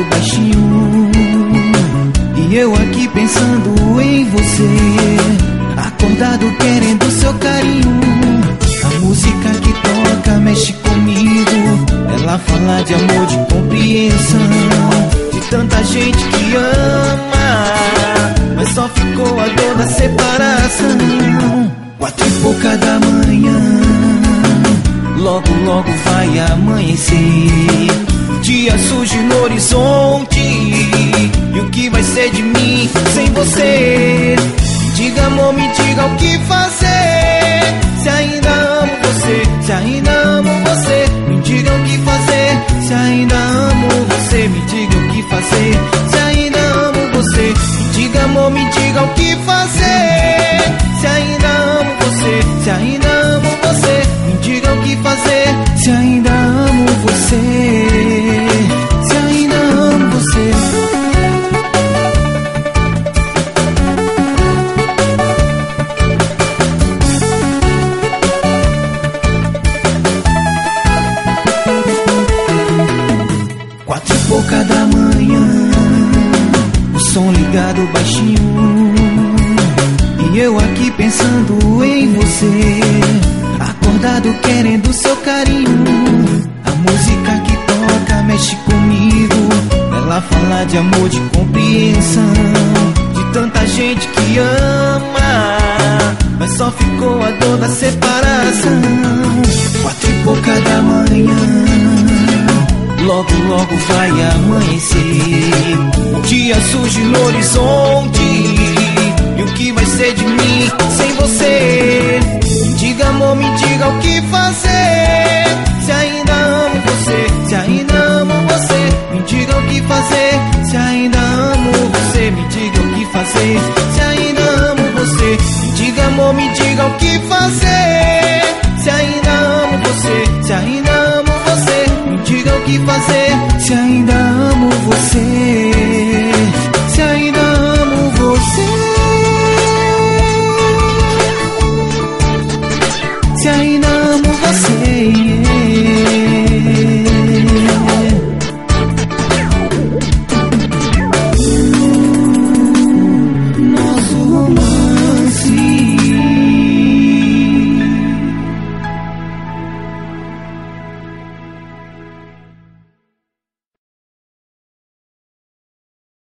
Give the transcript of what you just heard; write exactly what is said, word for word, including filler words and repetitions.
ligado baixinho, e eu aqui pensando em você, acordado querendo seu carinho. A música que toca mexe comigo, ela fala de amor, de compreensão, de tanta gente que ama, mas só ficou a dor da separação. Quatro e pouca da manhã, logo logo vai amanhecer, o dia surge no horizonte, e o que vai ser de mim sem você? Me diga amor, me diga o que fazer, se ainda amo você, se ainda amo você. Me diga o que fazer, se ainda amo você. Me diga o que fazer, se ainda amo você. Me diga amor, me diga o que fazer, se ainda amo você, se ainda amo você. Me diga o que fazer, se ainda amo você, se ainda amo você. Quatro e pouca da manhã, o som ligado baixinho, e eu aqui pensando em você, acordado querendo seu carinho. A música que toca mexe comigo, ela fala de amor, de compreensão, de tanta gente que ama, mas só ficou a dor da separação. Quatro e pouca da manhã, logo logo vai amanhecer, o dia surge no horizonte, e o que vai ser de mim sem você? Me diga amor, me diga o que fazer, se ainda amo você, se ainda amo você. Me diga o que fazer, se ainda amo você. Me diga o que fazer,